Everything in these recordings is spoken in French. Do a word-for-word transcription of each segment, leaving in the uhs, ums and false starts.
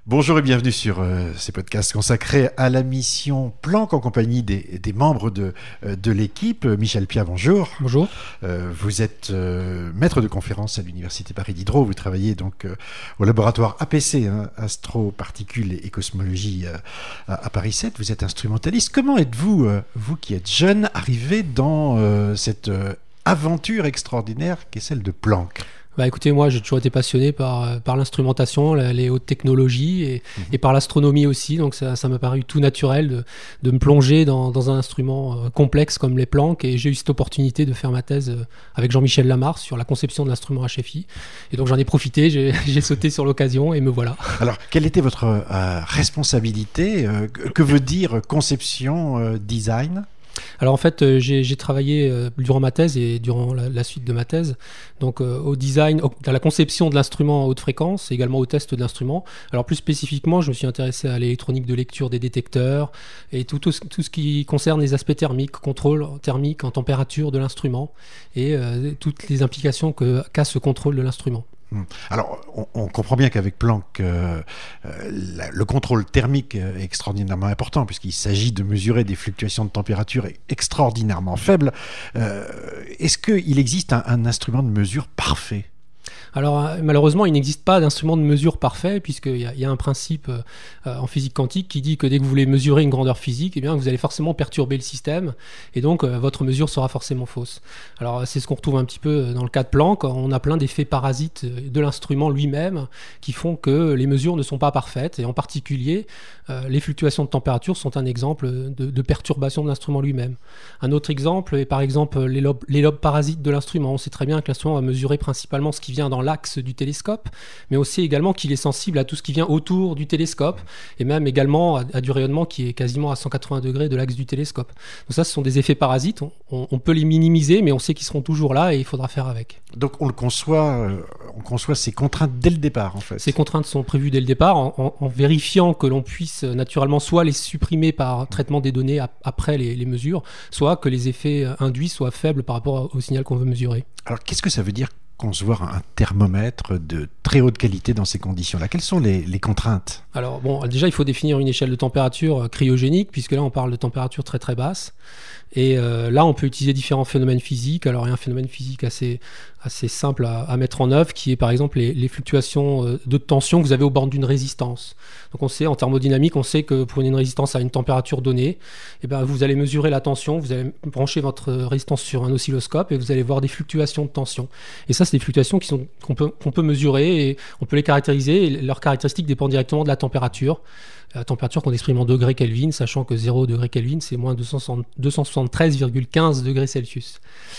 Bonjour et bienvenue sur euh, ces podcasts consacrés à la mission Planck en compagnie des, des membres de, euh, de l'équipe. Michel Piat, bonjour. Bonjour. Euh, vous êtes euh, maître de conférence à l'Université Paris Diderot. Vous travaillez donc euh, au laboratoire A P C, hein, Astro, Particules et Cosmologie euh, à, à Paris sept. Vous êtes instrumentaliste. Comment êtes-vous, euh, vous qui êtes jeune, arrivé dans euh, cette euh, aventure extraordinaire qu'est celle de Planck ? Bah écoutez, moi j'ai toujours été passionné par, par l'instrumentation, la, les hautes technologies et, mmh. et par l'astronomie aussi, donc ça, ça m'a paru tout naturel de, de me plonger dans, dans un instrument complexe comme les Planck, et j'ai eu cette opportunité de faire ma thèse avec Jean-Michel Lamarre sur la conception de l'instrument H F I, et donc j'en ai profité, j'ai, j'ai sauté sur l'occasion et me voilà. Alors, quelle était votre euh, responsabilité euh, Que veut dire conception, euh, design ? Alors en fait, euh, j'ai, j'ai travaillé euh, durant ma thèse et durant la, la suite de ma thèse, donc euh, au design, au, à la conception de l'instrument à haute fréquence, et également au test de l'instrument. Alors plus spécifiquement, je me suis intéressé à l'électronique de lecture des détecteurs et tout, tout, tout ce qui concerne les aspects thermiques, contrôle thermique en température de l'instrument et euh, toutes les implications que, qu'a ce contrôle de l'instrument. Alors, on, on comprend bien qu'avec Planck, euh, euh, la, le contrôle thermique est extraordinairement important puisqu'il s'agit de mesurer des fluctuations de température extraordinairement faibles. Euh, est-ce qu'il existe un, un instrument de mesure parfait ? Alors malheureusement, il n'existe pas d'instrument de mesure parfait, puisqu'il y a, il y a un principe euh, en physique quantique qui dit que dès que vous voulez mesurer une grandeur physique, eh bien, vous allez forcément perturber le système, et donc euh, votre mesure sera forcément fausse. Alors c'est ce qu'on retrouve un petit peu dans le cas de Planck. On a plein d'effets parasites de l'instrument lui-même qui font que les mesures ne sont pas parfaites, et en particulier, euh, les fluctuations de température sont un exemple de, de perturbation de l'instrument lui-même. Un autre exemple est par exemple les lobes, les lobes parasites de l'instrument. On sait très bien que l'instrument va mesurer principalement ce qui vient dans l'axe du télescope, mais aussi également qu'il est sensible à tout ce qui vient autour du télescope, et même également à, à du rayonnement qui est quasiment à cent quatre-vingts degrés de l'axe du télescope. Donc ça, ce sont des effets parasites, on, on, on peut les minimiser, mais on sait qu'ils seront toujours là et il faudra faire avec. Donc on le conçoit, euh, on conçoit ces contraintes dès le départ en fait. Ces contraintes sont prévues dès le départ en, en, en vérifiant que l'on puisse naturellement soit les supprimer par traitement des données ap- après les, les mesures, soit que les effets induits soient faibles par rapport au signal qu'on veut mesurer. Alors qu'est-ce que ça veut dire concevoir un thermomètre de très haute qualité dans ces conditions-là ? Quelles sont les, les contraintes ? Alors bon, déjà il faut définir une échelle de température cryogénique, puisque là on parle de température très très basse. Et euh, là on peut utiliser différents phénomènes physiques. Alors il y a un phénomène physique assez, assez simple à, à mettre en œuvre, qui est par exemple les, les fluctuations de tension que vous avez au bord d'une résistance. Donc on sait, en thermodynamique, on sait que pour une résistance à une température donnée, eh ben, vous allez mesurer la tension, vous allez brancher votre résistance sur un oscilloscope et vous allez voir des fluctuations de tension. Et ça, c'est des fluctuations qui sont, qu'on peut, qu'on peut mesurer et on peut les caractériser, et leurs caractéristiques dépendent directement de la température. La température qu'on exprime en degrés Kelvin, sachant que zéro degré Kelvin, c'est moins deux cent soixante-treize virgule quinze degrés Celsius.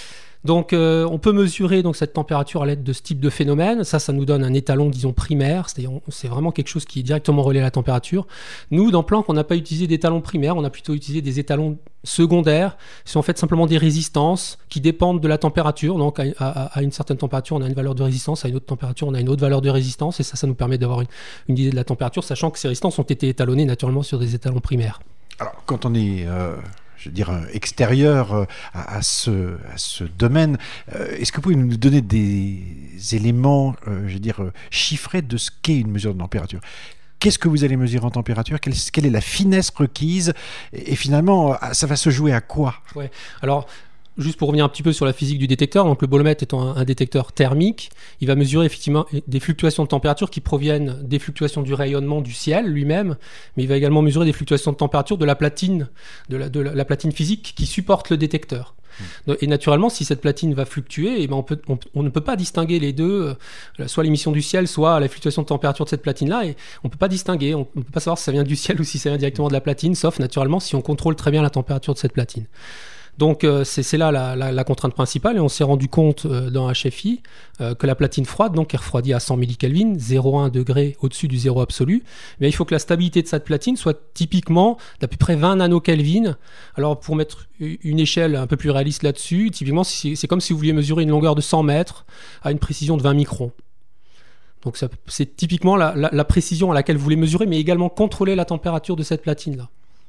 Donc euh, on peut mesurer donc cette température à l'aide de ce type de phénomène. Ça, ça nous donne un étalon, disons, primaire, c'est-à-dire on, c'est vraiment quelque chose qui est directement relié à la température. Nous, dans Planck, on n'a pas utilisé d'étalons primaires, on a plutôt utilisé des étalons secondaires. Ce sont en fait simplement des résistances qui dépendent de la température. Donc à, à, à une certaine température, on a une valeur de résistance, à une autre température, on a une autre valeur de résistance, et ça, ça nous permet d'avoir une, une idée de la température, sachant que ces résistances ont été étalonnées naturellement sur des étalons primaires. Alors quand on est... Euh... je veux dire, extérieur à, à, ce, à ce domaine. Euh, est-ce que vous pouvez nous donner des éléments, euh, je veux dire, chiffrés de ce qu'est une mesure de température ? Qu'est-ce que vous allez mesurer en température ? quelle, quelle est la finesse requise ? Et, et finalement, ça va se jouer à quoi ? Ouais. Alors, juste pour revenir un petit peu sur la physique du détecteur, donc le bolomètre étant un, un détecteur thermique, il va mesurer effectivement des fluctuations de température qui proviennent des fluctuations du rayonnement du ciel lui-même, mais il va également mesurer des fluctuations de température de la platine, de la, de la, la platine physique qui supporte le détecteur. Mmh. Et naturellement, si cette platine va fluctuer, eh ben on, peut, on, on ne peut pas distinguer les deux, euh, soit l'émission du ciel, soit la fluctuation de température de cette platine-là, et on ne peut pas distinguer, on ne peut pas savoir si ça vient du ciel ou si ça vient directement de la platine, sauf naturellement si on contrôle très bien la température de cette platine. Donc euh, c'est, c'est là la, la, la contrainte principale, et on s'est rendu compte euh, dans H F I euh, que la platine froide, donc qui est refroidie à cent millikelvin, zéro virgule un degré au-dessus du zéro absolu, mais il faut que la stabilité de cette platine soit typiquement d'à peu près vingt nanokelvin. Alors pour mettre une échelle un peu plus réaliste là-dessus, typiquement c'est, c'est comme si vous vouliez mesurer une longueur de cent mètres à une précision de vingt microns. Donc ça, c'est typiquement la, la, la précision à laquelle vous voulez mesurer, mais également contrôler la température de cette platine-là.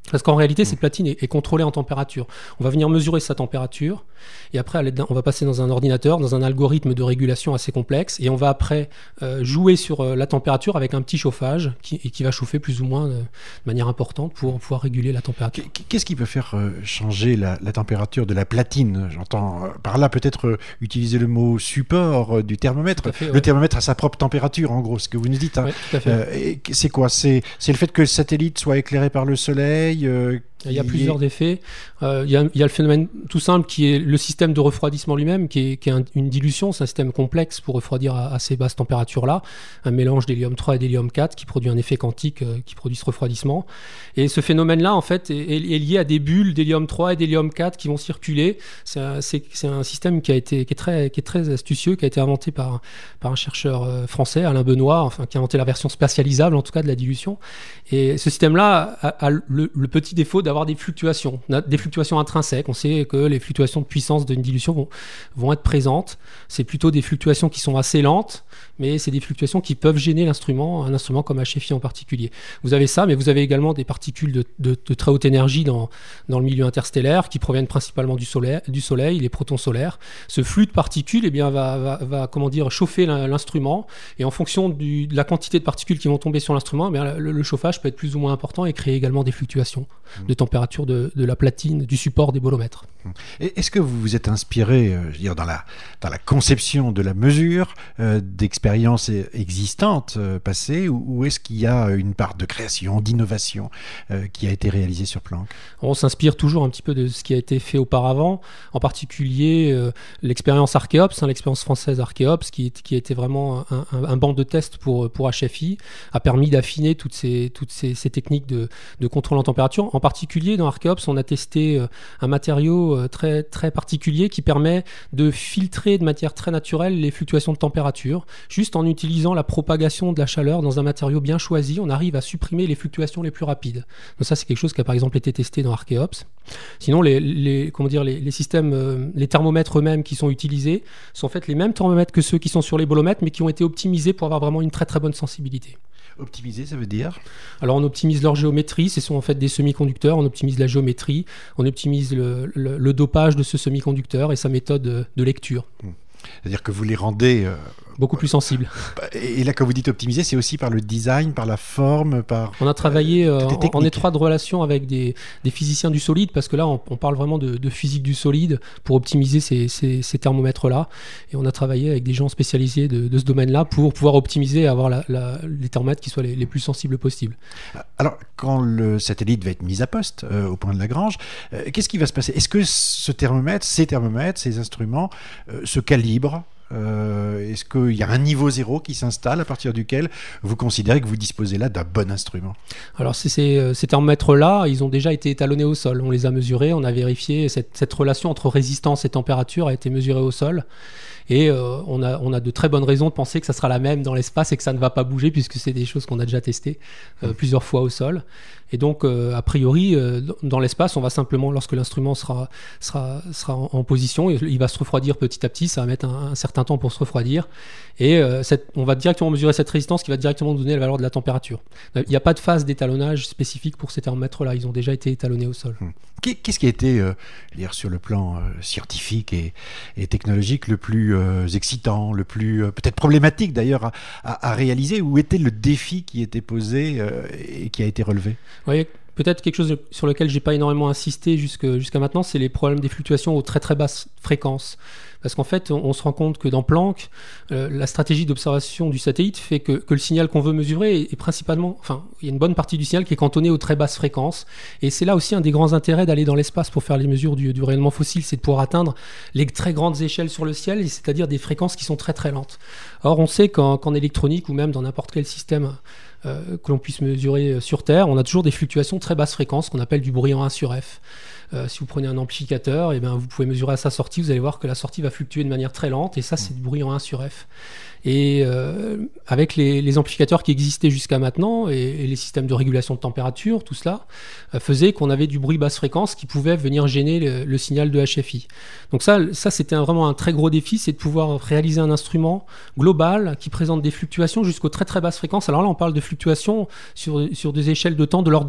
Parce qu'en réalité, cette platine est, est contrôlée en température. On va venir mesurer sa température et après, on va passer dans un ordinateur, dans un algorithme de régulation assez complexe et on va après euh, jouer sur euh, la température avec un petit chauffage qui, et qui va chauffer plus ou moins euh, de manière importante pour pouvoir réguler la température. Qu'est-ce qui peut faire euh, changer la, la température de la platine? J'entends euh, par là peut-être euh, utiliser le mot support euh, du thermomètre. Fait, le ouais. thermomètre a sa propre température, en gros, ce que vous nous dites. Hein. Oui, tout à fait. Euh, et c'est quoi? C'est c'est le fait que le satellite soit éclairé par le soleil euh, Il y a plusieurs est... effets. Euh, il, y a, il y a le phénomène tout simple qui est le système de refroidissement lui-même, qui est, qui est un, une dilution. C'est un système complexe pour refroidir à, à ces basses températures-là. Un mélange d'hélium trois et d'hélium quatre qui produit un effet quantique euh, qui produit ce refroidissement. Et ce phénomène-là, en fait, est, est lié à des bulles d'hélium trois et d'hélium quatre qui vont circuler. C'est un, c'est, c'est un système qui, a été, qui, est très, qui est très astucieux, qui a été inventé par, par un chercheur euh, français, Alain Benoît, enfin, qui a inventé la version spatialisable, en tout cas, de la dilution. Et ce système-là a, a le, le petit défaut d'avoir avoir des fluctuations, des fluctuations intrinsèques. On sait que les fluctuations de puissance d'une dilution vont, vont être présentes. C'est plutôt des fluctuations qui sont assez lentes, mais c'est des fluctuations qui peuvent gêner l'instrument, un instrument comme H F I en particulier. Vous avez ça, mais vous avez également des particules de, de, de très haute énergie dans, dans le milieu interstellaire qui proviennent principalement du soleil, du soleil, les protons solaires. Ce flux de particules eh bien, va, va, va comment dire, chauffer l'instrument et en fonction du, de la quantité de particules qui vont tomber sur l'instrument, eh bien, le, le chauffage peut être plus ou moins important et créer également des fluctuations mmh. de température de, de la platine, du support des bolomètres. Est-ce que vous vous êtes inspiré, euh, je veux dire, dans la, dans la conception de la mesure euh, d'expériences existantes euh, passées, ou, ou est-ce qu'il y a une part de création, d'innovation euh, qui a été réalisée sur Planck? On s'inspire toujours un petit peu de ce qui a été fait auparavant, en particulier euh, l'expérience Archeops, hein, l'expérience française Archeops, qui, qui a été vraiment un, un, un banc de test pour, pour H F I, a permis d'affiner toutes ces, toutes ces, ces techniques de, de contrôle en température. En particulier, dans Archeops, on a testé euh, un matériau euh, très, très particulier qui permet de filtrer de manière très naturelle les fluctuations de température. Juste en utilisant la propagation de la chaleur dans un matériau bien choisi, on arrive à supprimer les fluctuations les plus rapides. Donc ça, c'est quelque chose qui a par exemple été testé dans Archeops. Sinon, les, les, comment dire, les, les systèmes, euh, les thermomètres eux-mêmes qui sont utilisés sont en fait les mêmes thermomètres que ceux qui sont sur les bolomètres, mais qui ont été optimisés pour avoir vraiment une très très bonne sensibilité. Optimiser, ça veut dire? Alors on optimise leur géométrie, ce sont en fait des semi-conducteurs, on optimise la géométrie, on optimise le, le, le dopage de ce semi-conducteur et sa méthode de lecture. C'est-à-dire que vous les rendez... Euh, beaucoup plus sensibles. Et là, quand vous dites optimiser, c'est aussi par le design, par la forme, par... On a travaillé euh, en, en étroite relation avec des, des physiciens du solide, parce que là, on, on parle vraiment de, de physique du solide pour optimiser ces, ces, ces thermomètres-là. Et on a travaillé avec des gens spécialisés de, de ce domaine-là pour pouvoir optimiser et avoir la, la, les thermomètres qui soient les, les plus sensibles possibles. Alors, quand le satellite va être mis à poste euh, au point de Lagrange, euh, qu'est-ce qui va se passer? Est-ce que ce thermomètre, ces thermomètres, ces instruments euh, se calibrent? Euh, est-ce qu'il y a un niveau zéro qui s'installe à partir duquel vous considérez que vous disposez là d'un bon instrument? Alors ces, ces, ces thermomètres-là, ils ont déjà été étalonnés au sol. On les a mesurés, on a vérifié cette, cette relation entre résistance et température a été mesurée au sol. Et euh, on, a, on a de très bonnes raisons de penser que ça sera la même dans l'espace et que ça ne va pas bouger, puisque c'est des choses qu'on a déjà testées euh, plusieurs fois au sol. Et donc, euh, a priori, euh, dans l'espace, on va simplement, lorsque l'instrument sera, sera, sera en, en position, il va se refroidir petit à petit, ça va mettre un, un certain temps pour se refroidir. Et euh, cette, on va directement mesurer cette résistance qui va directement nous donner la valeur de la température. Il n'y a pas de phase d'étalonnage spécifique pour ces thermomètres-là, ils ont déjà été étalonnés au sol. Hum. Qu'est-ce qui a été, euh, dire, sur le plan euh, scientifique et, et technologique, le plus euh, excitant, le plus euh, peut-être problématique d'ailleurs à, à, à réaliser? Où était le défi qui était posé euh, et qui a été relevé? Vous voyez, peut-être quelque chose sur lequel j'ai pas énormément insisté jusque, jusqu'à maintenant, c'est les problèmes des fluctuations aux très très basses fréquences. Parce qu'en fait, on, on se rend compte que dans Planck, euh, la stratégie d'observation du satellite fait que, que le signal qu'on veut mesurer est, est principalement, enfin, il y a une bonne partie du signal qui est cantonnée aux très basses fréquences. Et c'est là aussi un des grands intérêts d'aller dans l'espace pour faire les mesures du, du rayonnement fossile, c'est de pouvoir atteindre les très grandes échelles sur le ciel, c'est-à-dire des fréquences qui sont très très lentes. Or, on sait qu'en, qu'en électronique ou même dans n'importe quel système euh, que l'on puisse mesurer sur Terre, on a toujours des fluctuations très basses fréquences qu'on appelle du bruit en un sur F. Euh, si vous prenez un amplificateur, eh bien, vous pouvez mesurer à sa sortie, vous allez voir que la sortie va fluctuer de manière très lente, et ça, c'est du bruit en un sur F. Et euh, avec les, les amplificateurs qui existaient jusqu'à maintenant, et, et les systèmes de régulation de température, tout cela euh, faisait qu'on avait du bruit basse fréquence qui pouvait venir gêner le, le signal de H F I. Donc ça, ça c'était un, vraiment un très gros défi, c'est de pouvoir réaliser un instrument global qui présente des fluctuations jusqu'aux très très basses fréquences. Alors là, on parle de fluctuations sur, sur des échelles de temps de l'ordre de la minute.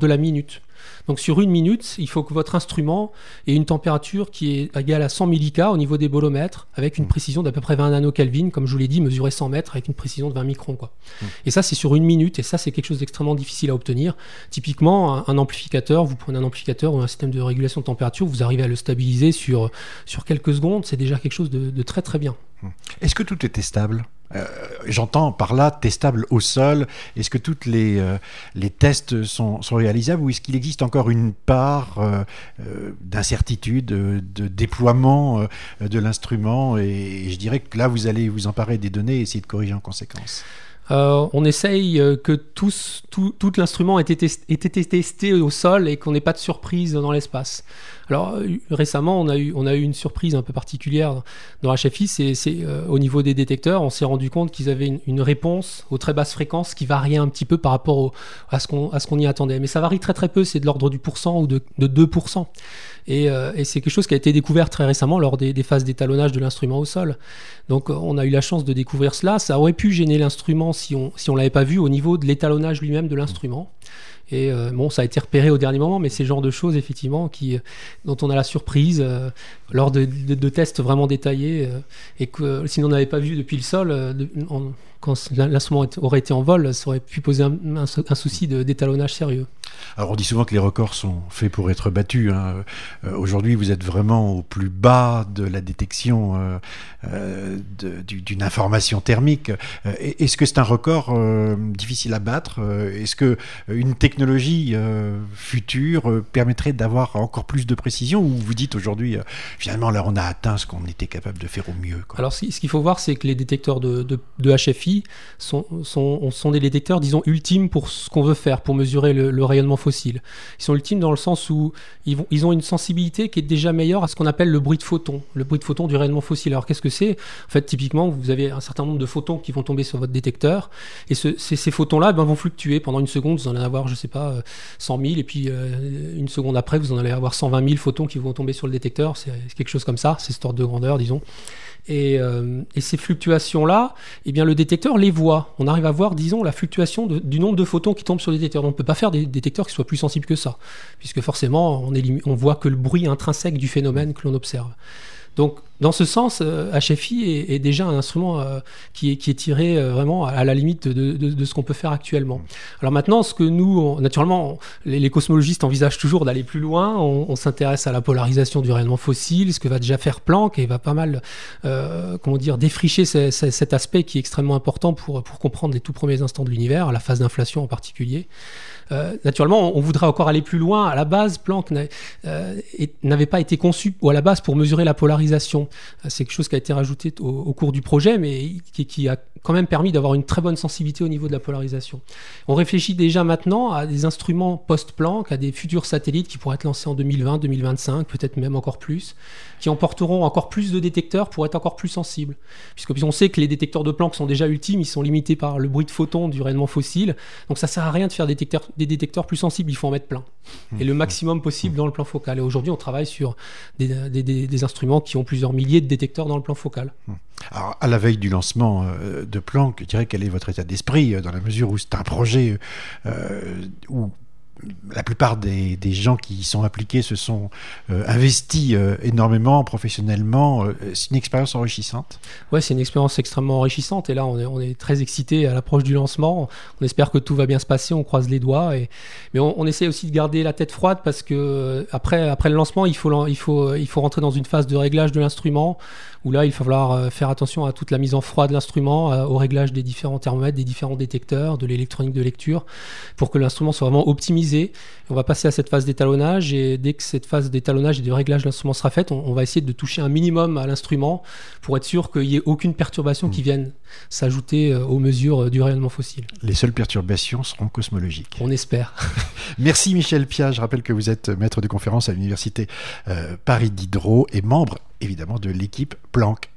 minute. Donc sur une minute, il faut que votre instrument ait une température qui est égale à cent milli K au niveau des bolomètres, avec une précision d'à peu près vingt nanokelvin, comme je vous l'ai dit, mesurer cent mètres avec une précision de vingt microns, quoi. Mmh. Et ça, c'est sur une minute, et ça, c'est quelque chose d'extrêmement difficile à obtenir. Typiquement, un, un amplificateur, vous prenez un amplificateur ou un système de régulation de température, vous arrivez à le stabiliser sur, sur quelques secondes, c'est déjà quelque chose de, de très très bien. Est-ce que tout est testable ? Euh, j'entends par là testable au sol. Est-ce que toutes les, euh, les tests sont, sont réalisables, ou est-ce qu'il existe encore une part euh, euh, d'incertitude, de, de déploiement euh, de l'instrument, et, et je dirais que là vous allez vous emparer des données et essayer de corriger en conséquence? Euh, on essaye que tous, tout, tout l'instrument ait été, ait été testé au sol et qu'on n'ait pas de surprise dans l'espace. Alors récemment, on a eu, on a eu une surprise un peu particulière dans H F I, c'est, c'est euh, au niveau des détecteurs, on s'est rendu compte qu'ils avaient une, une réponse aux très basses fréquences qui variait un petit peu par rapport au, à, ce qu'on, à ce qu'on y attendait. Mais ça varie très très peu, c'est de l'ordre du pourcent ou de, de deux pour cent. Et, euh, et c'est quelque chose qui a été découvert très récemment lors des, des phases d'étalonnage de l'instrument au sol. Donc on a eu la chance de découvrir cela. Ça aurait pu gêner l'instrument si on si on l'avait pas vu au niveau de l'étalonnage lui-même de l'instrument. Et euh, bon, ça a été repéré au dernier moment, mais c'est le genre de choses effectivement qui, dont on a la surprise euh, lors de, de, de tests vraiment détaillés, euh, et que euh, si on n'avait pas vu depuis le sol, euh, de, en, quand l'instrument aurait été en vol, ça aurait pu poser un, un, un souci de, d'étalonnage sérieux. Alors on dit souvent que les records sont faits pour être battus, hein. Euh, aujourd'hui vous êtes vraiment au plus bas de la détection euh, euh, de, d'une information thermique. Euh, est-ce que c'est un record euh, difficile à battre? Est-ce que une technologie euh, future euh, permettrait d'avoir encore plus de précision, ou vous dites aujourd'hui euh, finalement là on a atteint ce qu'on était capable de faire au mieux, quoi? Alors ce qu'il faut voir, c'est que les détecteurs de, de, de H F I sont, sont, sont des détecteurs, disons, ultimes pour ce qu'on veut faire, pour mesurer le, le rayonnement fossile. Ils sont ultimes dans le sens où ils, vont, ils ont une sensibilité qui est déjà meilleure à ce qu'on appelle le bruit de photon, le bruit de photon du rayonnement fossile. Alors qu'est-ce que c'est? En fait, typiquement, vous avez un certain nombre de photons qui vont tomber sur votre détecteur, et ce, ces, ces photons-là ben, vont fluctuer. Pendant une seconde, vous en allez avoir, je sais pas, cent mille, et puis euh, une seconde après, vous en allez avoir cent vingt mille photons qui vont tomber sur le détecteur. C'est quelque chose comme ça, c'est cet ordre de grandeur, disons. Et, euh, et ces fluctuations-là, eh bien, le détecteur les voit. On arrive à voir, disons, la fluctuation de, du nombre de photons qui tombent sur le détecteur. Donc, on ne peut pas faire des détecteurs qui soient plus sensibles que ça, puisque forcément, on, élim- on voit que le bruit intrinsèque du phénomène que l'on observe. Donc, dans ce sens, euh, H F I est, est déjà un instrument euh, qui, est, qui est tiré euh, vraiment à la limite de, de, de ce qu'on peut faire actuellement. Alors maintenant, ce que nous, on, naturellement, on, les, les cosmologistes envisagent toujours d'aller plus loin. On, on s'intéresse à la polarisation du rayonnement fossile, ce que va déjà faire Planck, et va pas mal, euh, comment dire, défricher ce, ce, cet aspect qui est extrêmement important pour, pour comprendre les tout premiers instants de l'univers, la phase d'inflation en particulier. Euh, naturellement, on, on voudrait encore aller plus loin. À la base, Planck n'avait, euh, n'avait pas été conçu, ou à la base, pour mesurer la polarisation. C'est quelque chose qui a été rajouté au, au cours du projet, mais qui, qui a quand même permis d'avoir une très bonne sensibilité au niveau de la polarisation. On réfléchit déjà maintenant à des instruments post-Planck, à des futurs satellites qui pourraient être lancés en deux mille vingt, deux mille vingt-cinq, peut-être même encore plus, qui emporteront encore plus de détecteurs pour être encore plus sensibles. Puisque on sait que les détecteurs de Planck sont déjà ultimes, ils sont limités par le bruit de photons du rayonnement fossile, donc ça sert à rien de faire des détecteurs, des détecteurs plus sensibles, il faut en mettre plein. Et le maximum possible dans le plan focal. Et aujourd'hui, on travaille sur des, des, des, des instruments qui ont plusieurs milliers de détecteurs dans le plan focal. Alors, à la veille du lancement euh, de Planck, je dirais quel est votre état d'esprit, euh, dans la mesure où c'est un projet euh, où la plupart des, des gens qui y sont impliqués se sont euh, investis euh, énormément, professionnellement. Euh, c'est une expérience enrichissante. Ouais, c'est une expérience extrêmement enrichissante. Et là, on est, on est très excités à l'approche du lancement. On espère que tout va bien se passer. On croise les doigts. Et... Mais on, on essaie aussi de garder la tête froide parce que après, après le lancement, il faut, il faut, il faut rentrer dans une phase de réglage de l'instrument où là, il va falloir faire attention à toute la mise en froid de l'instrument, au réglage des différents thermomètres, des différents détecteurs, de l'électronique de lecture, pour que l'instrument soit vraiment optimisé. On va passer à cette phase d'étalonnage, et dès que cette phase d'étalonnage et de réglage de l'instrument sera faite, on, on va essayer de toucher un minimum à l'instrument pour être sûr qu'il n'y ait aucune perturbation mmh. qui vienne s'ajouter aux mesures du rayonnement fossile. Les seules perturbations seront cosmologiques. On espère. Merci Michel Piat. Je rappelle que vous êtes maître de conférence à l'université euh, Paris Diderot et membre évidemment de l'équipe Planck.